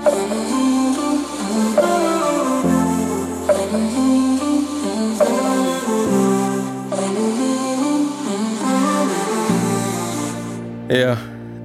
Ja.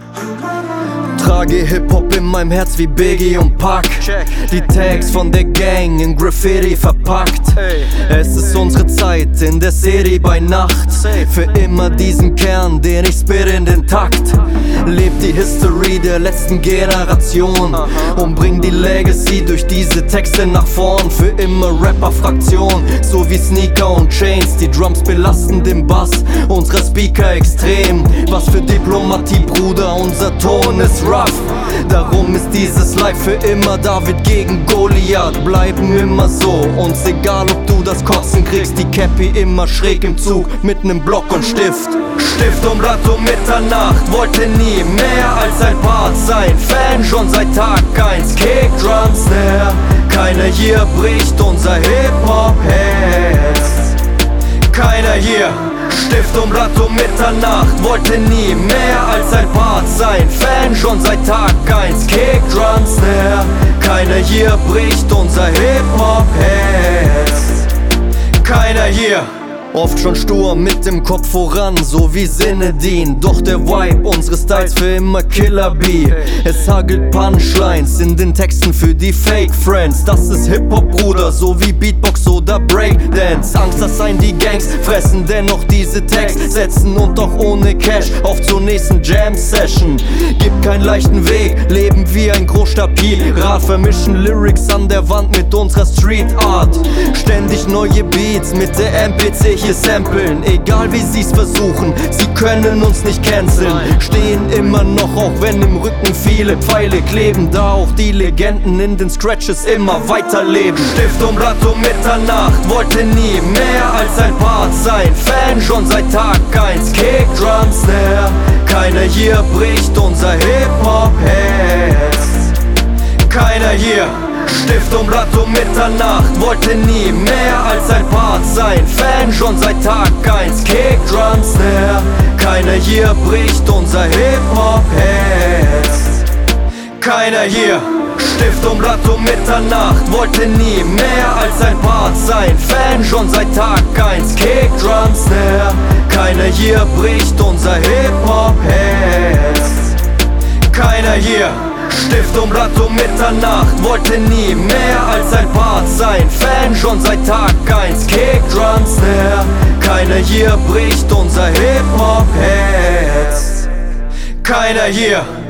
Trage Hip-Hop in meinem Herz wie Biggie und Pac. Die Tags von der Gang in Graffiti verpackt. Es ist unsere Zeit in der City bei Nacht. Für immer diesen Kern, den ich spit in den Takt. Lebt die History der letzten Generation und bring die Legacy durch diese Texte nach vorn. Für immer Rapper-Fraktion, so wie Sneaker und Chains. Die Drums belasten den Bass, unsere Speaker extrem. Was für Diplomatie, Bruder, unser Ton ist rough. Darum ist dieses Live für immer David gegen Goliath. Bleiben immer so, uns egal ob du das Kotzen kriegst. Die Cappy immer schräg im Zug mit nem Block und Stift. Stift und Blatt um Mitternacht, wollte nie mehr als ein Part sein. Fan schon seit Tag 1, Kick, Drum, Snare. Keiner hier bricht unser Hip-Hop-Herz. Keiner hier. Stift und Blatt um Mitternacht, wollte nie mehr als ein Part sein. Fan schon seit Tag 1, Kick, Drum, Snare. Keiner hier bricht unser Hip-Hop-Herz. Keiner hier. Oft schon stur mit dem Kopf voran, so wie Sinedin. Doch der Vibe unseres Styles für immer Killer B. Es hagelt Punchlines in den Texten für die Fake Friends. Das ist Hip-Hop, Bruder, so wie Beatbox oder Breakdance. Angst, das seien die Gangs, fressen dennoch diese Tags. Setzen und doch ohne Cash auf zur nächsten Jam-Session. Gibt keinen leichten Weg, leben wie ein Großstadt-Pirat. Vermischen Lyrics an der Wand mit unserer Street Art. Ständig neue Beats mit der MPC hier samplen, egal wie sie's versuchen, sie können uns nicht canceln. Stehen immer noch, auch wenn im Rücken viele Pfeile kleben. Da auch die Legenden in den Scratches immer weiterleben. Stift und Blatt um Mitternacht, wollte nie mehr als ein Part sein. Fan schon seit Tag 1, Kick, Drum, Snare. Keiner hier bricht unser Hip-Hop-Herz. Keiner hier. Stift und Blatt um Mitternacht, wollte nie mehr als ein Part sein. Fan schon seit Tag 1, Kick, Drum, Snare. Keiner hier bricht unser Hip-Hop-Herz. Keiner hier. Stift und Blatt um Mitternacht, wollte nie mehr als ein Part sein. Fan schon seit Tag 1, Kick, Drum, Snare. Keiner hier bricht unser Hip-Hop-Herz. Keiner hier. Stift und Blatt um Mitternacht, wollte nie mehr als ein Part sein. Fan schon seit Tag 1, Kick, Drum, Snare. Keiner hier bricht unser Hip-Hop-Herz. Keiner hier.